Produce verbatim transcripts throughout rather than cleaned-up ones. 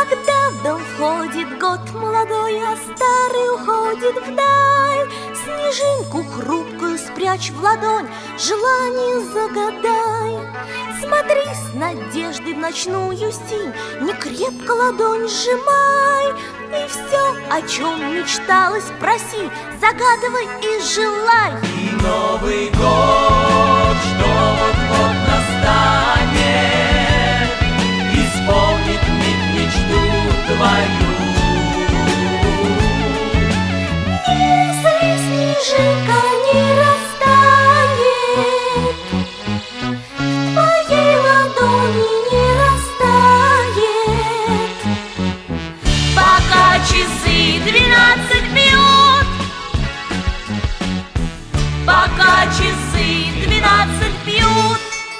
Когда в дом входит год молодой, а старый уходит вдаль, снежинку хрупкую спрячь в ладонь, желание загадай. Смотри с надеждой в ночную синь, не крепко ладонь сжимай, и все, о чем мечталось, проси, загадывай и желай. И Новый год, что вот-вот настанет, исполнит миг мечту твою. Если снежинка не растает, в твоей ладони не растает, пока часы двенадцать бьют, пока часы двенадцать бьют.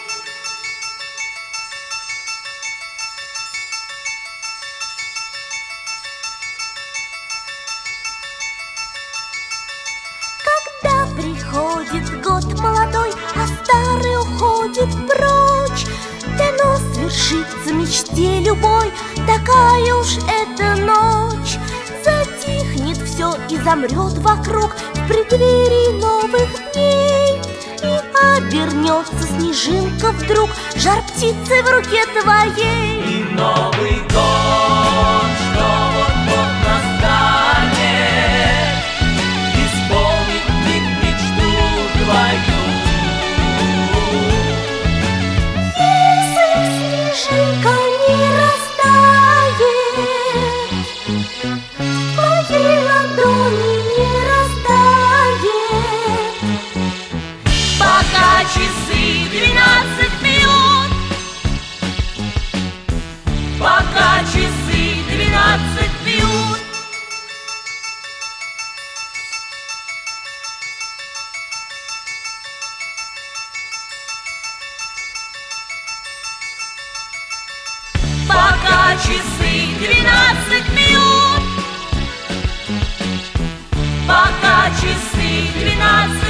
Когда приходит год молодой, а старый уходит прочь, дано свершится мечте любой, такая уж эта ночь. Затихнет все и замрет вокруг в преддверии новых дней, и обернется снежинка вдруг жар птицы в руке твоей. И Новый год, что вот-вот настанет, исполнит миг мечту твою. Если снежинка не растает, в твоей ладони не растает, Пока часы двенадцать бьют, пока часы двенадцать бьют. Пока часы двенадцать бьют, пока часы двенадцать